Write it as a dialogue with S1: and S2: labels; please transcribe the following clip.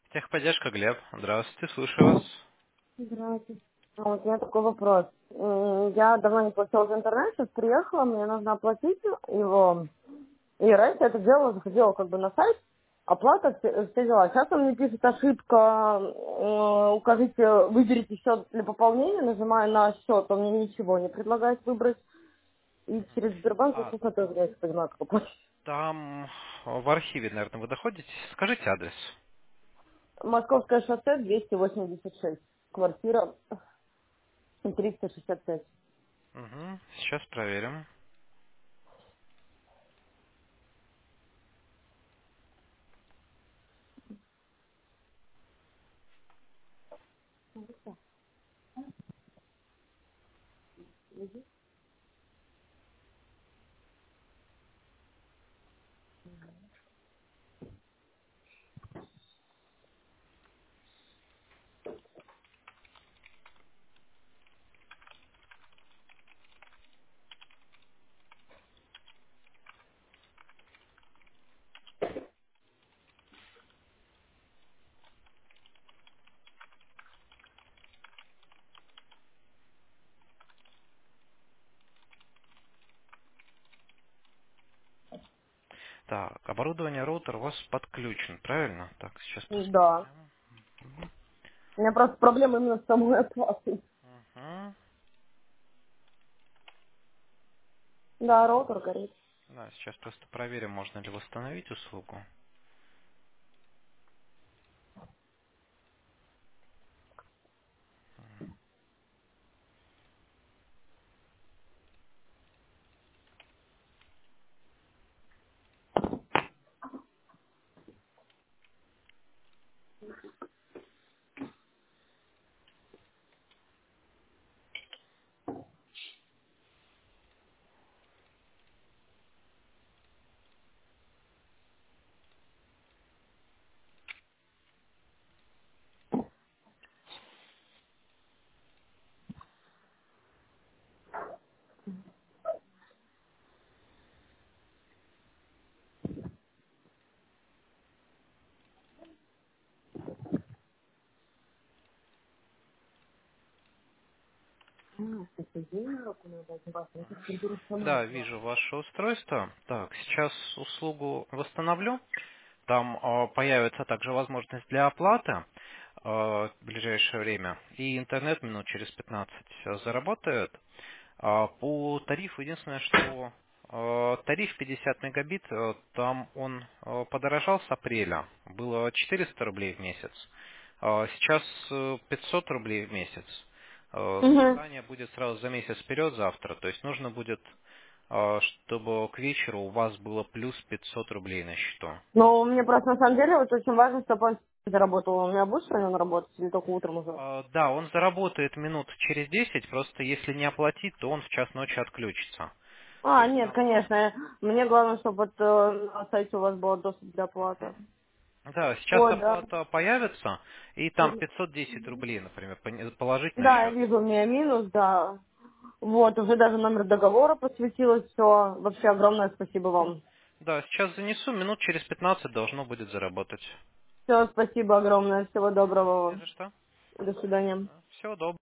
S1: Техподдержка, Глеб. Здравствуйте, слушаю вас.
S2: Здравствуйте. Вот у меня такой вопрос. Я давно не платила за интернет, сейчас приехала, мне нужно оплатить его. И раньше я это делала, заходила как бы на сайт, оплата, все дела. Сейчас он мне пишет ошибка, укажите, выберите счет для пополнения, нажимаю на счет, он мне ничего не предлагает выбрать. И через Сбербанк,
S1: А,
S2: естественно, тоже я не понимаю, как оплатить.
S1: там в архиве, наверное, вы доходите. Скажите адрес.
S2: Московское шоссе 286, квартира 365.
S1: Угу, сейчас проверим. Так, оборудование роутер у вас подключен, правильно? Так, сейчас
S2: Да.
S1: посмотрим.
S2: У меня просто проблема именно с самой оплатой.
S1: Угу.
S2: Да, роутер горит.
S1: Да, сейчас просто проверим, можно ли восстановить услугу. Да, вижу ваше устройство. Так, сейчас услугу восстановлю. Там появится также возможность для оплаты в ближайшее время. И интернет минут через 15 заработает. По тарифу единственное, что тариф 50 мегабит, там он подорожал с апреля. Было 400 рублей в месяц. Сейчас 500 рублей в месяц.
S2: Угу.
S1: Списание будет сразу за месяц вперед завтра. То есть нужно будет, чтобы к вечеру у вас было плюс 500 рублей на счету.
S2: Но мне просто на самом деле вот очень важно, чтобы он заработал. У меня будет сегодня он работать или только утром уже?
S1: Да, он заработает минут через 10. Просто если не оплатить, то он в час ночи отключится. То
S2: А,
S1: есть
S2: нет,
S1: там,
S2: конечно. Мне главное, чтобы вот, на сайте у вас был доступ для оплаты.
S1: да, сейчас
S2: Ой, да.
S1: оплата появится, и там 510 рублей, например, положить на
S2: Да, я
S1: счет.
S2: вижу, у меня минус, да. Вот, уже даже номер договора подсветилось, все. Вообще огромное спасибо вам.
S1: Да, сейчас занесу, минут через 15 должно будет заработать.
S2: Все, спасибо огромное. Всего доброго
S1: Не
S2: вам.
S1: за что.
S2: До свидания.
S1: Всего доброго.